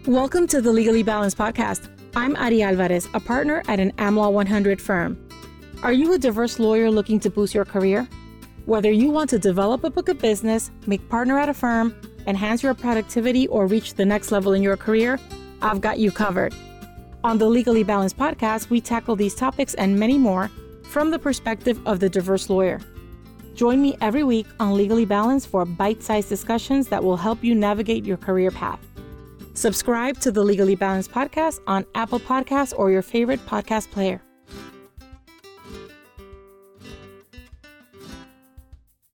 Welcome to the Legally Balanced Podcast. I'm Ari Alvarez, a partner at an AmLaw 100 firm. Are you a diverse lawyer looking to boost your career? Whether you want to develop a book of business, make partner at a firm, enhance your productivity, or reach the next level in your career, I've got you covered. On the Legally Balanced Podcast, we tackle these topics and many more from the perspective of the diverse lawyer. Join me every week on Legally Balanced for bite-sized discussions that will help you navigate your career path. Subscribe to the Legally Balanced Podcast on Apple Podcasts or your favorite podcast player.